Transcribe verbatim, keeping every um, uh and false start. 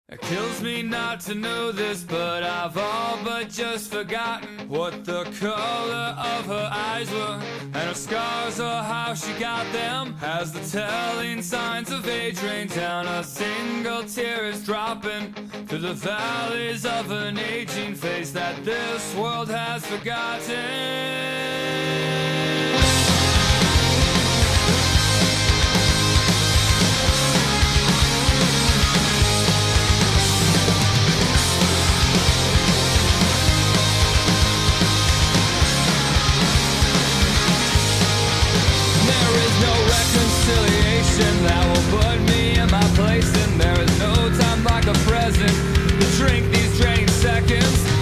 It kills me not to know this, but I've all but just forgotten what the color of her eyes were, and her scars or how she got them. As the telling signs of age rain down, a single tear is dropping through the valleys of an aging face that this world has forgotten. That will put me in my place, and there is no time like the present to drink these draining seconds.